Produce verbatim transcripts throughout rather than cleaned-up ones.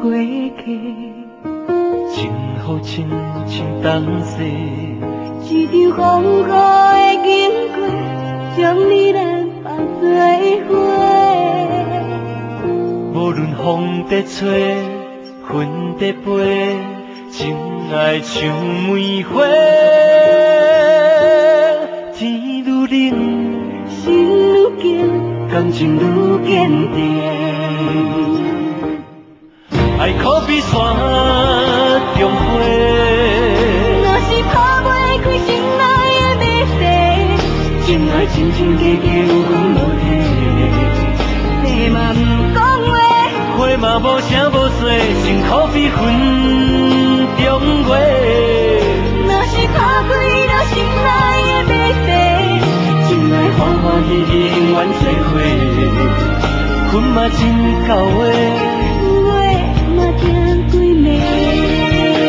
过客， 真好亲像东西。 一场风雨的经过，将你咱放做伙。 无论风在吹，云在飞，真爱像梅花。天愈冷， 心愈紧， 感情愈坚定。爱可比山中花， 若是打袂开心内的迷雾， 真爱真真假假有风无体。 你嘛不讲话， 花嘛无声无息，辛苦比云中月。 若是打开了心内的迷雾， 真爱欢欢喜喜永远做伙，困嘛真到位。 话嘛听几暝。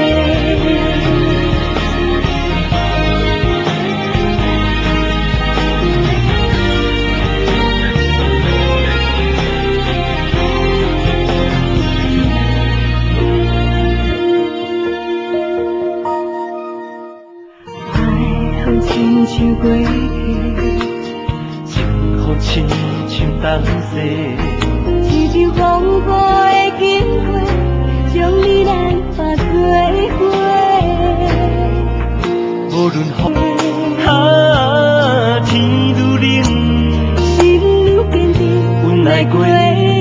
亲像过客， 真好亲像东西。 一场风雨的经过，将你咱放做伙。 无论风啊天愈冷， 心愈坚定， 阮来过。